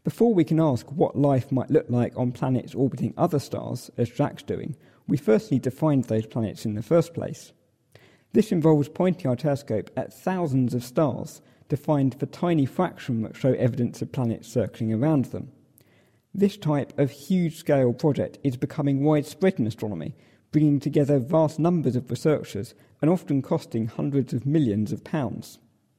Before we can ask what life might look like on planets orbiting other stars, as Jack's doing, we first need to find those planets in the first place. This involves pointing our telescope at thousands of stars to find the tiny fraction that show evidence of planets circling around them. This type of huge-scale project is becoming widespread in astronomy, bringing together vast numbers of researchers and often costing hundreds of millions of pounds.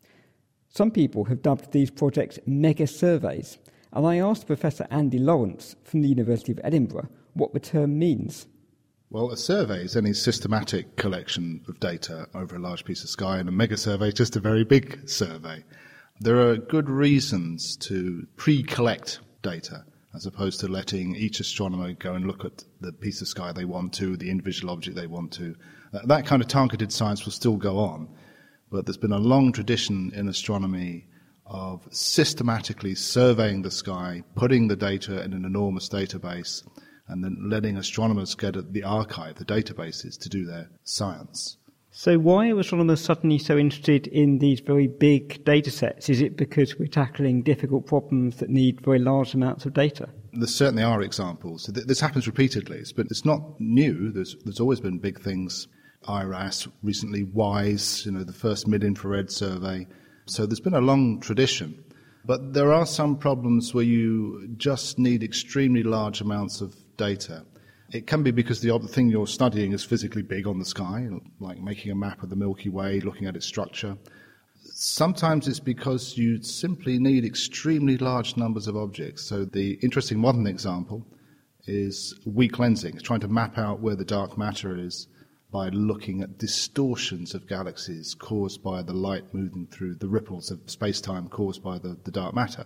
Some people have dubbed these projects mega-surveys, and I asked Professor Andy Lawrence from the University of Edinburgh what the term means. Well, a survey is any systematic collection of data over a large piece of sky, and a mega-survey is just a very big survey. There are good reasons to pre-collect data, as opposed to letting each astronomer go and look at the piece of sky they want to, the individual object they want to. That kind of targeted science will still go on, but there's been a long tradition in astronomy of systematically surveying the sky, putting the data in an enormous database, and then letting astronomers get at the archive, the databases, to do their science. So why are astronomers suddenly so interested in these very big data sets? Is it because we're tackling difficult problems that need very large amounts of data? There certainly are examples. This happens repeatedly, but it's not new. There's always been big things. IRAS, recently WISE, the first mid-infrared survey. So there's been a long tradition. But there are some problems where you just need extremely large amounts of data. It can be because the thing you're studying is physically big on the sky, like making a map of the Milky Way, looking at its structure. Sometimes it's because you simply need extremely large numbers of objects. So the interesting modern example is weak lensing. It's trying to map out where the dark matter is by looking at distortions of galaxies caused by the light moving through the ripples of space-time caused by the dark matter.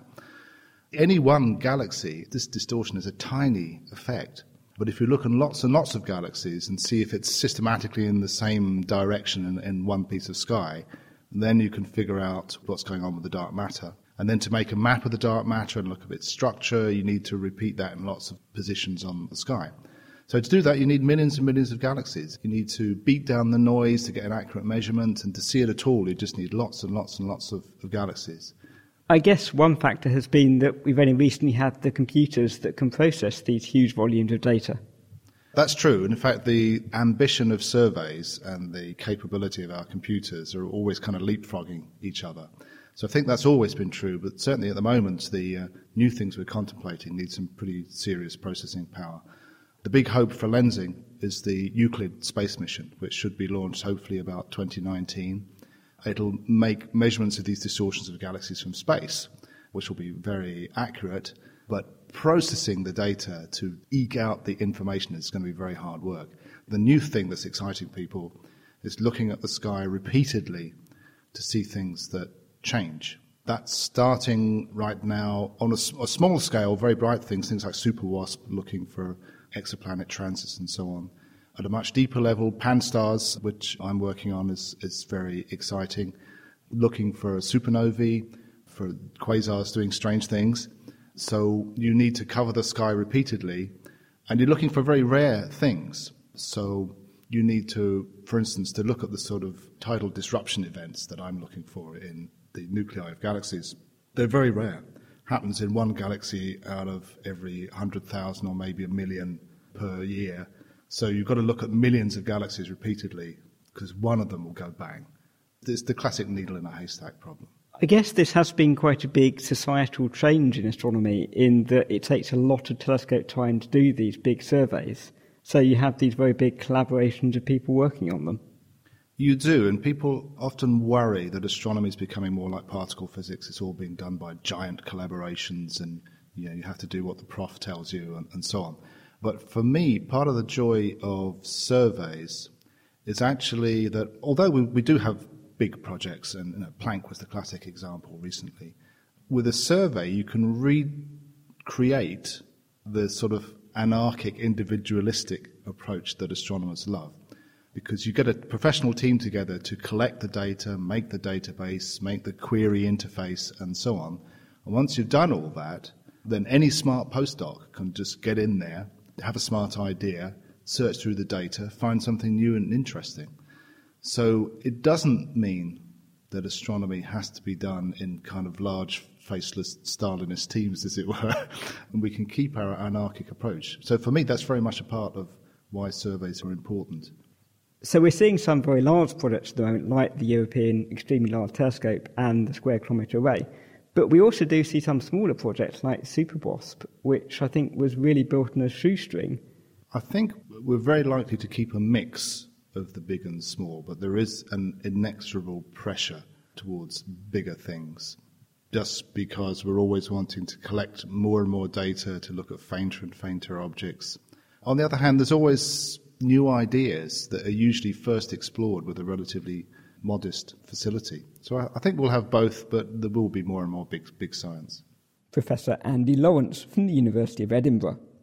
Any one galaxy, this distortion is a tiny effect. But if you look at lots and lots of galaxies and see if it's systematically in the same direction in one piece of sky, then you can figure out what's going on with the dark matter. And then to make a map of the dark matter and look at its structure, you need to repeat that in lots of positions on the sky. So to do that, you need millions and millions of galaxies. You need to beat down the noise to get an accurate measurement, and to see it at all, you just need lots and lots and lots of galaxies. I guess one factor has been that we've only recently had the computers that can process these huge volumes of data. That's true. And in fact, the ambition of surveys and the capability of our computers are always kind of leapfrogging each other. So I think that's always been true, but certainly at the moment, the new things we're contemplating need some pretty serious processing power. The big hope for lensing is the Euclid space mission, which should be launched hopefully about 2019. It'll make measurements of these distortions of galaxies from space, which will be very accurate, but processing the data to eke out the information is going to be very hard work. The new thing that's exciting people is looking at the sky repeatedly to see things that change. That's starting right now on a small scale, very bright things like SuperWASP, looking for exoplanet transits and so on. At a much deeper level, Pan-STARRS, which I'm working on, is very exciting. Looking for supernovae, for quasars doing strange things. So you need to cover the sky repeatedly, and you're looking for very rare things. So you need to, for instance, to look at the sort of tidal disruption events that I'm looking for in the nuclei of galaxies. They're very rare. Happens in one galaxy out of every 100,000 or maybe a million per year. So you've got to look at millions of galaxies repeatedly, because one of them will go bang. It's the classic needle in a haystack problem. I guess this has been quite a big societal change in astronomy, in that it takes a lot of telescope time to do these big surveys. So you have these very big collaborations of people working on them. You do, and people often worry that astronomy is becoming more like particle physics. It's all being done by giant collaborations, and you have to do what the prof tells you, and so on. But for me, part of the joy of surveys is actually that although we do have big projects, and Planck was the classic example recently, with a survey you can recreate the sort of anarchic, individualistic approach that astronomers love. Because you get a professional team together to collect the data, make the database, make the query interface, and so on. And once you've done all that, then any smart postdoc can just get in there, have a smart idea, search through the data, find something new and interesting. So it doesn't mean that astronomy has to be done in kind of large faceless Stalinist teams, as it were, and we can keep our anarchic approach. So for me, that's very much a part of why surveys are important. So we're seeing some very large projects at the moment, like the European Extremely Large Telescope and the Square Kilometre Array. But we also do see some smaller projects like SuperWASP, which I think was really built on a shoestring. I think we're very likely to keep a mix of the big and small, but there is an inexorable pressure towards bigger things, just because we're always wanting to collect more and more data to look at fainter and fainter objects. On the other hand, there's always new ideas that are usually first explored with a relatively modest facility. So I think we'll have both, but there will be more and more big science. Professor Andy Lawrence from the University of Edinburgh.